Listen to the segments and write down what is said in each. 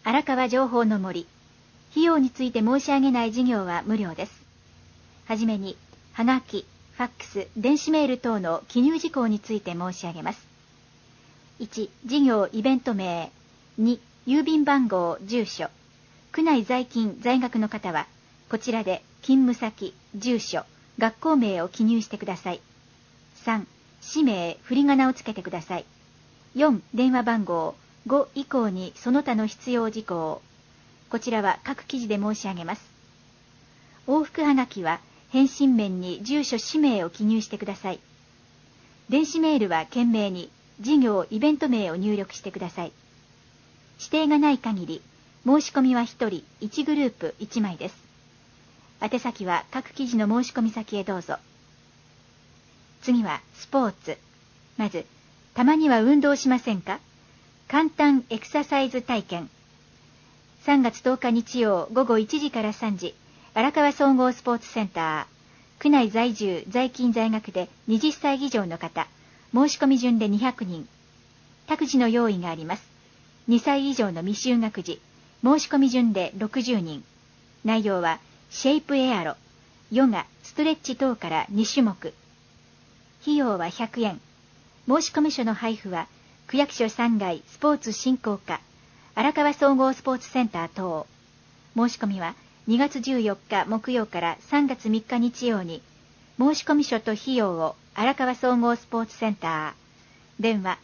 荒川情報の森。費用について申し上げない事業は無料です。はじめに、はがき、ファックス、電子メール等の記入事項について申し上げます。1、事業イベント名。2、郵便番号、住所。区内在勤在学の方は、こちらで勤務先、住所、学校名を記入してください。3、氏名、振り仮名をつけてください。4、電話番号。5以降にその他の必要事項。こちらは各記事で申し上げます。往復はがきは返信面に住所氏名を記入してください。電子メールは懸命に事業イベント名を入力してください。指定がない限り申し込みは1人1グループ1枚です。宛先は各記事の申し込み先へどうぞ。次はスポーツ。まず、たまには運動しませんか？簡単エクササイズ体験。3月10日日曜午後1時から3時、荒川総合スポーツセンター。区内在住、在勤在学で20歳以上の方、申し込み順で200人。託児の用意があります。2歳以上の未就学児、申し込み順で60人。内容は、シェイプエアロ、ヨガ、ストレッチ等から2種目。費用は100円。申し込み書の配布は、区役所3階スポーツ振興課、荒川総合スポーツセンター等。申し込みは2月14日木曜から3月3日日曜に、申し込み書と費用を荒川総合スポーツセンター、電話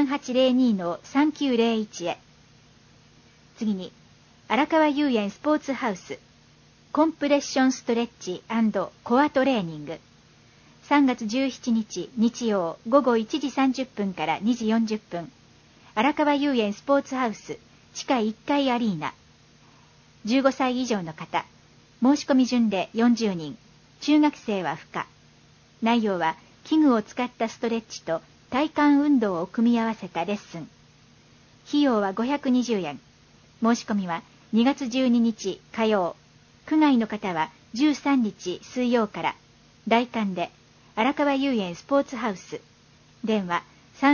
3802-3901 へ。次に、荒川遊園スポーツハウス、コンプレッションストレッチ&コアトレーニング。3月17日日曜午後1時30分から2時40分。荒川遊園スポーツハウス地下1階アリーナ。15歳以上の方。申し込み順で40人。中学生は不可。内容は器具を使ったストレッチと体幹運動を組み合わせたレッスン。費用は520円。申し込みは2月12日火曜。区外の方は13日水曜から。大館で荒川遊園スポーツハウス。電話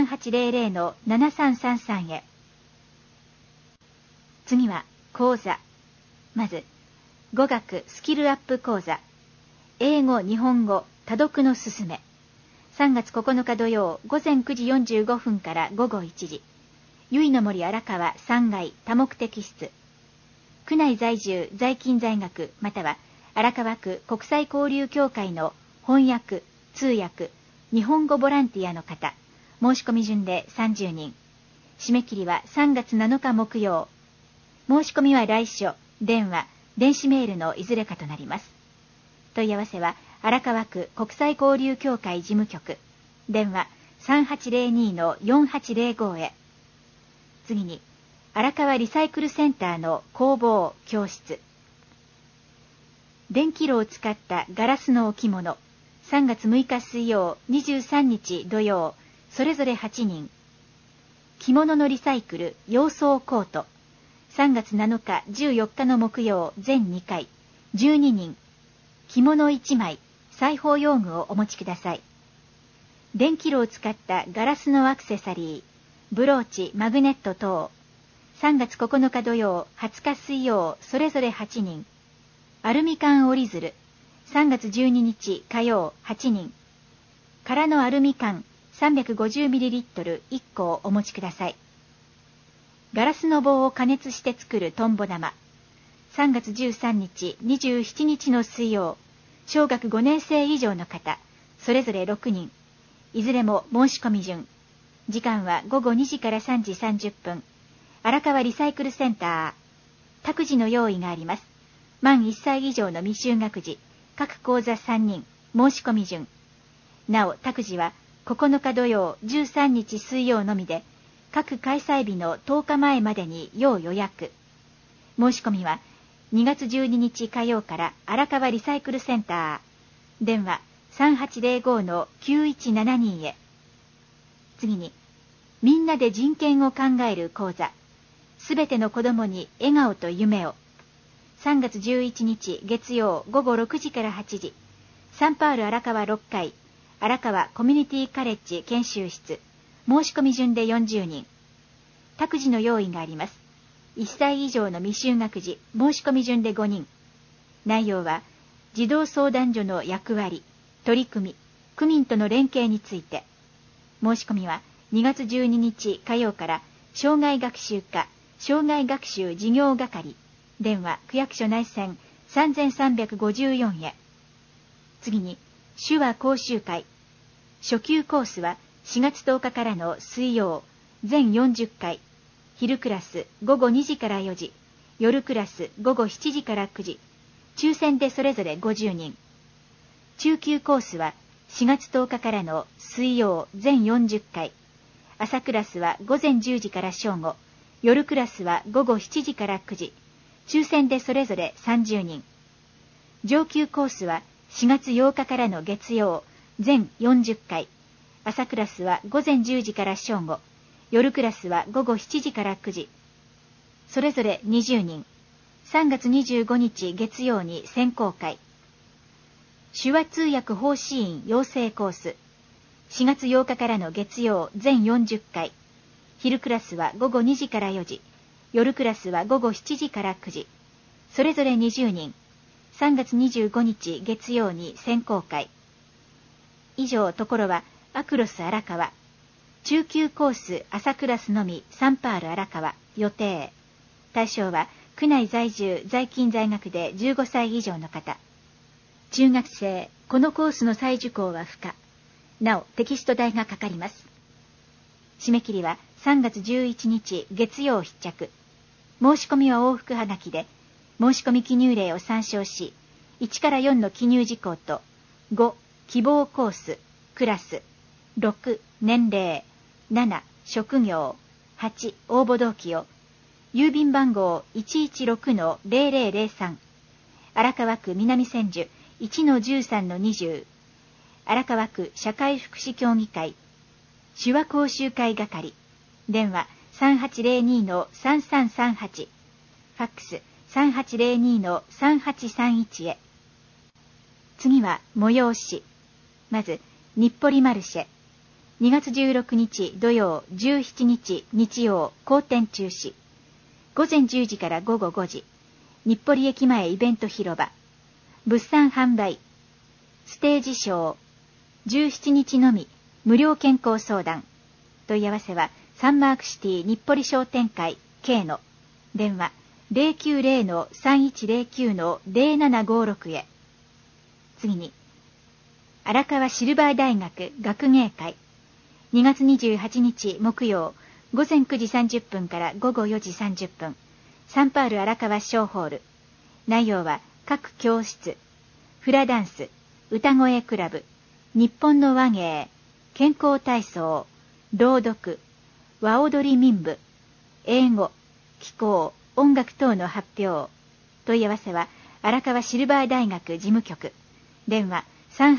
3800-7333 へ。次は講座。まず、語学スキルアップ講座。英語、日本語、多読のすすめ。3月9日土曜午前9時45分から午後1時。由比の森荒川3階多目的室。区内在住、在勤在学、または荒川区国際交流協会の翻訳、通訳、日本語ボランティアの方、申し込み順で30人。締め切りは3月7日木曜。申し込みは来書、電話、電子メールのいずれかとなります。問い合わせは荒川区国際交流協会事務局、電話 3802-4805 へ。次に、荒川リサイクルセンターの工房教室。電気炉を使ったガラスの置物。3月6日水曜、23日土曜、それぞれ8人。着物のリサイクル、洋装コート。3月7日、14日の木曜、全2回、12人。着物1枚、裁縫用具をお持ちください。電気炉を使ったガラスのアクセサリー、ブローチ、マグネット等。3月9日土曜、20日水曜、それぞれ8人。アルミ缶折り鶴。3月12日火曜8人。空のアルミ缶 350ml 1個をお持ちください。ガラスの棒を加熱して作るトンボ玉。3月13日、27日の水曜。小学5年生以上の方、それぞれ6人。いずれも申し込み順。時間は午後2時から3時30分。荒川リサイクルセンター。託児の用意があります。満1歳以上の未就学児。各講座3人、申し込み順。なお、託児は9日土曜、13日水曜のみで、各開催日の10日前までに要予約。申し込みは2月12日火曜から荒川リサイクルセンター。電話 3805-9172 へ。次に、みんなで人権を考える講座。すべての子供に笑顔と夢を。3月11日月曜午後6時から8時、サンパウル荒川6階、荒川コミュニティカレッジ研修室、申し込み順で40人。託児の用意があります。 1歳以上の未就学児申し込み順で5人。内容は、児童相談所の役割、取り組み、区民との連携について。申し込みは2月12日火曜から、障害学習課、障害学習事業係、電話区役所内線3354へ。次に、手話講習会。初級コースは4月10日からの水曜、全40回。昼クラス午後2時から4時、夜クラス午後7時から9時。抽選でそれぞれ50人。中級コースは4月10日からの水曜、全40回。朝クラスは午前10時から正午、夜クラスは午後7時から9時。抽選でそれぞれ30人。上級コースは4月8日からの月曜、全40回。朝クラスは午前10時から正午、夜クラスは午後7時から9時。それぞれ20人。3月25日月曜に選考会。手話通訳講師員養成コース。4月8日からの月曜、全40回。昼クラスは午後2時から4時、夜クラスは午後7時から9時。それぞれ20人。3月25日月曜に選考会。以上ところはアクロス荒川。中級コース朝クラスのみサンパール荒川予定。対象は区内在住在勤在学で15歳以上の方。中学生、このコースの再受講は不可。なおテキスト代がかかります。締め切りは3月11日月曜必着。申し込みは往復はがきで、申し込み記入例を参照し、1から4の記入事項と、5、希望コース、クラス、6、年齢、7、職業、8、応募動機を、郵便番号 116-0003、荒川区南千住 1-13-20、荒川区社会福祉協議会、手話講習会係、電話3802-3338、ファックス3802-3831へ。次は催し。まず、日暮里マルシェ。2月16日土曜、17日日曜、好展中止。午前10時から午後5時。日暮里駅前イベント広場。物産販売。ステージショー。17日のみ、無料健康相談。問い合わせは、サンマークシティ日暮里商店会 K の電話090-3109-0756へ。次に、荒川シルバー大学学芸会。2月28日木曜、午前9時30分から午後4時30分。サンパール荒川小ホール。内容は各教室、フラダンス、歌声クラブ、日本の話芸、健康体操、朗読、和踊り民部、英語、気候、音楽等の発表。問い合わせは荒川シルバー大学事務局。電話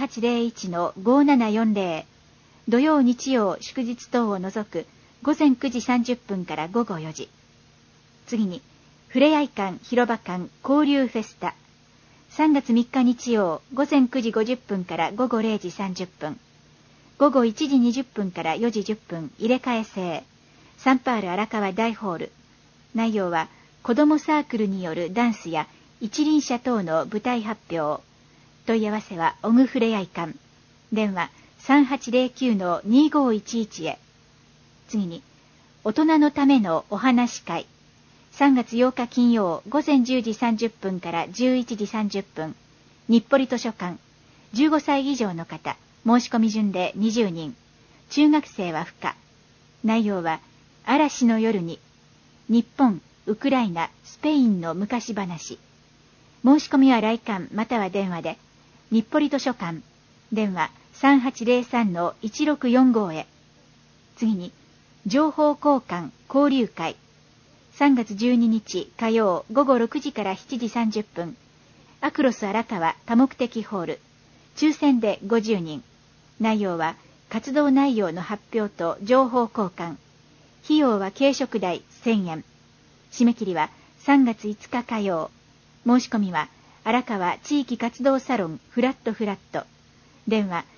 3801-5740。土曜日曜祝日等を除く午前9時30分から午後4時。次に、ふれあい館広場館交流フェスタ。3月3日日曜午前9時50分から午後0時30分。午後1時20分から4時10分入れ替え制。サンパール荒川大ホール。内容は子どもサークルによるダンスや一輪車等の舞台発表。問い合わせはオグふれあい館。電話3809-2511へ。次に、大人のためのお話会。3月8日金曜午前10時30分から11時30分。日暮里図書館。15歳以上の方。申し込み順で20人。中学生は不可。内容は、嵐の夜に、日本、ウクライナ、スペインの昔話。申し込みは来館または電話で、日暮里図書館。電話3803-1645へ。次に、情報交換交流会。3月12日火曜午後6時から7時30分。アクロス荒川多目的ホール。抽選で50人。内容は活動内容の発表と情報交換。費用は軽食代1000円。締め切りは3月5日火曜。申し込みは荒川地域活動サロンフラット。電話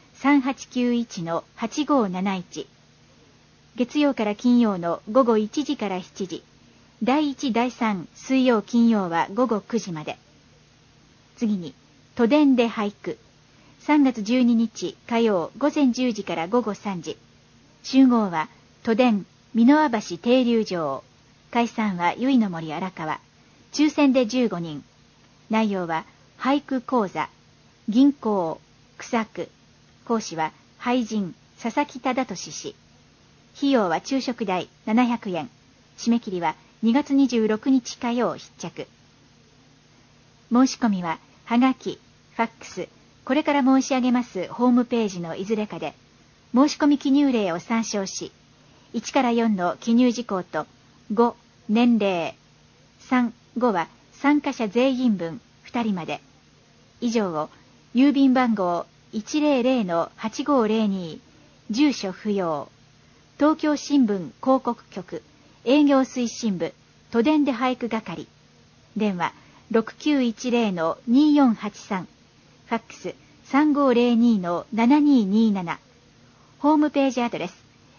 3891-8571。月曜から金曜の午後1時から7時。 第1、第3、水曜、金曜は午後9時まで。次に、都電で俳句。3月12日火曜午前10時から午後3時。集合は都電美濃輪橋停留場。解散は由比の森荒川。抽選で15人。内容は俳句講座。銀行、草区。講師は俳人、佐々木忠俊氏。費用は昼食代700円。締め切りは2月26日火曜必着。申し込みは、はがき、ファックス、これから申し上げますホームページのいずれかで、申し込み記入例を参照し、1から4の記入事項と、5、年齢、3、5は参加者全員分2人まで。以上を、郵便番号 100-8502、住所不要、東京新聞広告局、営業推進部、都電で俳句係。電話、6910-2483、ファックス 3502-7227、ホームページアドレス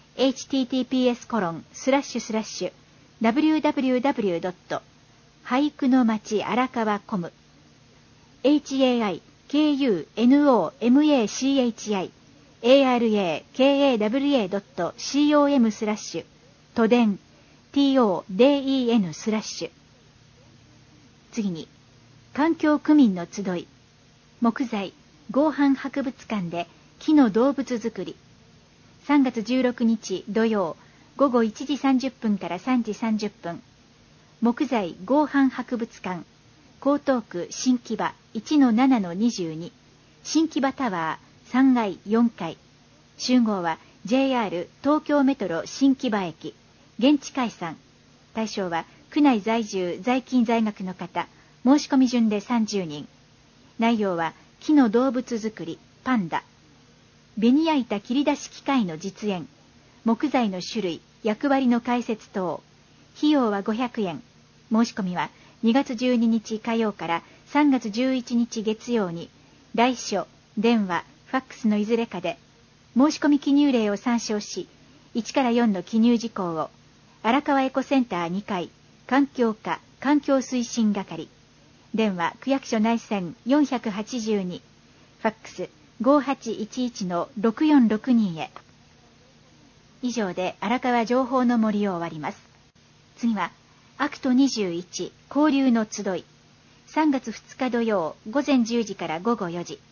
https://www. 俳句の町荒川コム haikunomachi-arakawa.com/ 都電 TODEN/次に、環境区民の集い、木材、合板博物館で木の動物作り。3月16日土曜、午後1時30分から3時30分。木材合板博物館、江東区新木場 1-7-22、新木場タワー3階4階。集合は JR 東京メトロ新木場駅。現地解散。対象は区内在住在勤在学の方。申し込み順で30人。内容は木の動物作り、パンダ。紅焼いた切り出し機械の実演。木材の種類、役割の解説等。費用は500円。申し込みは2月12日火曜から3月11日月曜に、来書、電話、ファックスのいずれかで、申し込み記入例を参照し、1から4の記入事項を、荒川エコセンター2階、環境課、環境推進係。電話、区役所内線482、ファックス 5811-6462 へ。以上で荒川情報の森を終わります。次は、アクト21、交流の集い。3月2日土曜、午前10時から午後4時。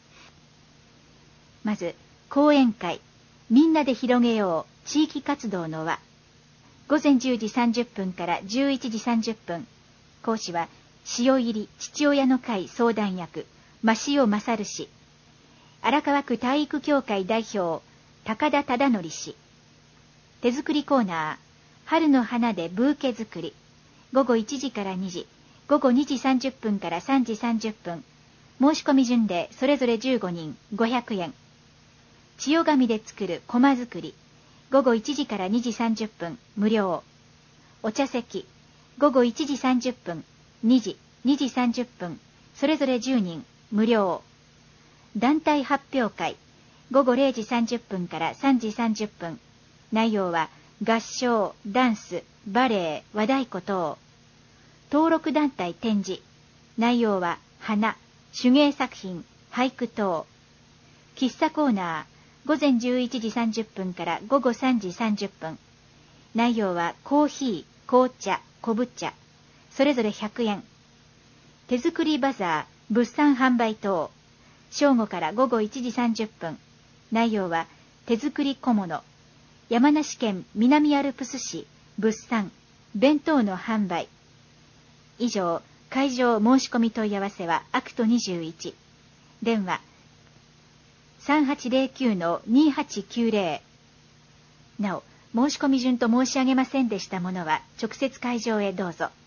まず、講演会、みんなで広げよう、地域活動の輪。午前10時30分から11時30分。講師は、塩入り父親の会相談役、増尾勝氏。荒川区体育協会代表、高田忠則氏。手作りコーナー、春の花でブーケ作り。午後1時から2時、午後2時30分から3時30分。申し込み順でそれぞれ15人、500円。千代紙で作る駒作り。午後1時から2時30分、無料。お茶席。午後1時30分、2時、2時30分、それぞれ10人、無料。団体発表会。午後0時30分から3時30分。内容は、合唱、ダンス、バレエ、和太鼓等。登録団体展示。内容は、花、手芸作品、俳句等。喫茶コーナー。午前11時30分から午後3時30分。内容は、コーヒー、紅茶、昆布茶。それぞれ100円。手作りバザー、物産販売等。正午から午後1時30分。内容は、手作り小物。山梨県南アルプス市、物産、弁当の販売。以上、会場申し込み問い合わせはアクト21。電話、3809-2890。なお、申し込み順と申し上げませんでしたものは、直接会場へどうぞ。